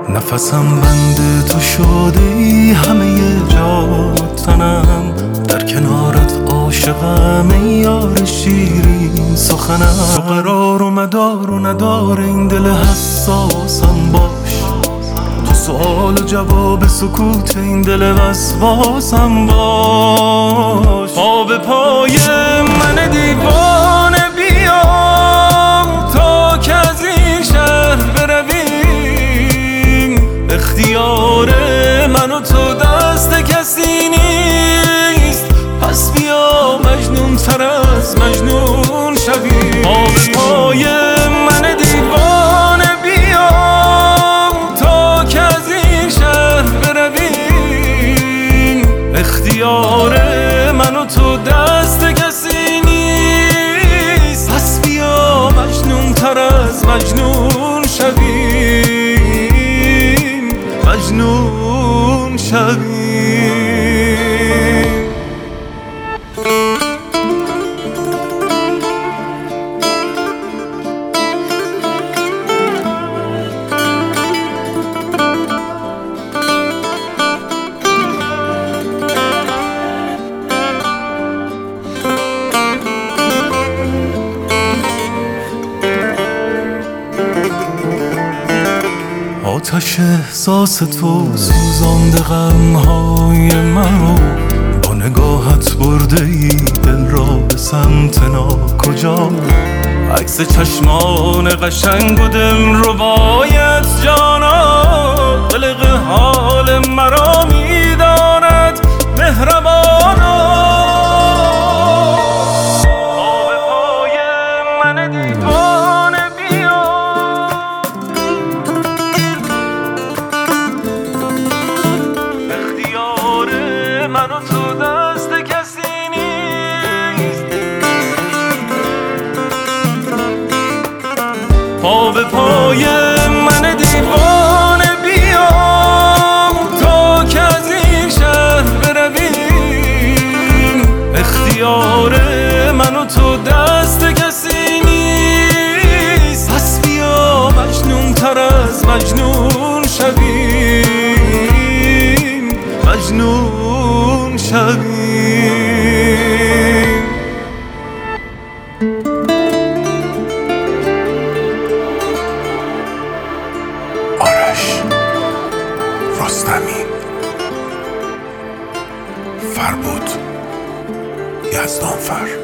نفسم بند تو شده ای، همه جا تنم در کنارت عاشقم ای یار شیرین سخنم. تو قرار و مدار و ندار این دل حساسم باش، تو سوال و جواب سکوت این دل وسواسم باش. پا به پای من دیوانه بیا تا که از این شهر برویم، اختیار من و تو دست کسی نیست، پس بیا مجنون تر از مجنون شویم. پا به پای من دیوانه بیا تا که از این شهر برویم، اختیار من و تو دست کسی نیست، پس بیا مجنون تر از مجنون شویم، مجنون شویم. آتش احساس تو سوزانده غمهای منو، با نگاهت برده ای دل را به سمت ناکجا. عکس چشمان قشنگ و دل ربایت جانا، قلق حال مرا میداند مهربانا. پا به پای من دیوانه بیا، اختیار من و تو دست کسی نیست، پا به پای من دیوانه بیا تا که از این شهر برویم، اختیار من و تو دست کسی نیست، پس بیا مجنون تر از مجنون شویم، مجنون شویم. آرش رستمی، فربود یزدانفر.